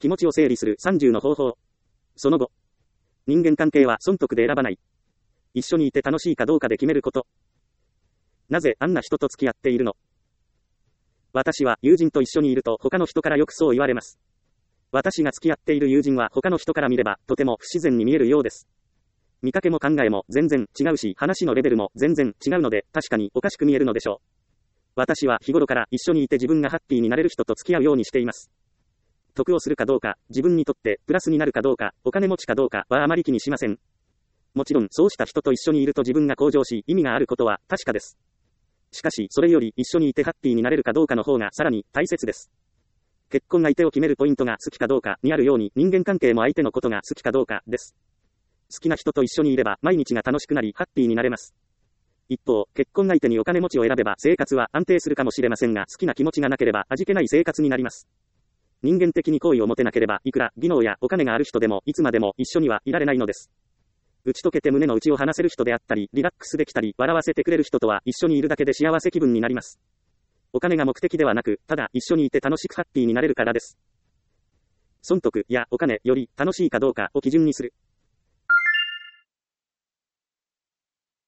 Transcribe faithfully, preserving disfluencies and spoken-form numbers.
気持ちを整理するさんじゅうの方法。その後。人間関係は損得で選ばない。一緒にいて楽しいかどうかで決めること。なぜあんな人と付き合っているの？私は友人と一緒にいると他の人からよくそう言われます。私が付き合っている友人は他の人から見ればとても不自然に見えるようです。見かけも考えも全然違うし話のレベルも全然違うので確かにおかしく見えるのでしょう。私は日頃から一緒にいて自分がハッピーになれる人と付き合うようにしています。得をするかどうか、自分にとってプラスになるかどうか、お金持ちかどうかはあまり気にしません。もちろんそうした人と一緒にいると自分が向上し意味があることは確かです。しかしそれより一緒にいてハッピーになれるかどうかの方がさらに大切です。結婚相手を決めるポイントが好きかどうかにあるように人間関係も相手のことが好きかどうかです。好きな人と一緒にいれば毎日が楽しくなりハッピーになれます。一方、結婚相手にお金持ちを選べば生活は安定するかもしれませんが好きな気持ちがなければ味気ない生活になります。人間的に好意を持てなければいくら技能やお金がある人でもいつまでも一緒にはいられないのです。打ち解けて胸の内を話せる人であったりリラックスできたり笑わせてくれる人とは一緒にいるだけで幸せ気分になります。お金が目的ではなくただ一緒にいて楽しくハッピーになれるからです。損得やお金より楽しいかどうかを基準にする。